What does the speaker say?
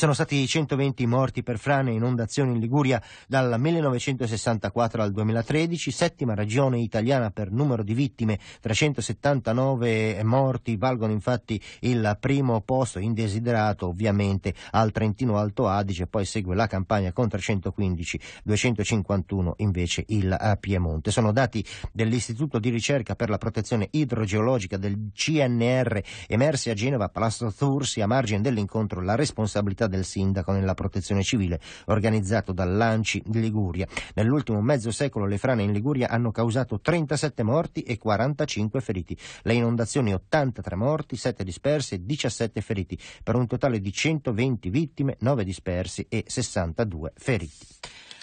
Sono stati 120 morti per frane e inondazioni in Liguria dal 1964 al 2013, settima regione italiana per numero di vittime, 379 morti, valgono infatti il primo posto indesiderato ovviamente al Trentino Alto Adige, poi segue la Campania con 315, 251 invece il Piemonte. Sono dati dell'Istituto di Ricerca per la Protezione Idrogeologica del CNR emersi a Genova a Palazzo Tursi a margine dell'incontro La responsabilità del sindaco nella protezione civile organizzato dall'ANCI di Liguria. Nell'ultimo mezzo secolo le frane in Liguria hanno causato 37 morti e 45 feriti. Le inondazioni 83 morti, 7 dispersi e 17 feriti, per un totale di 120 vittime, 9 dispersi e 62 feriti.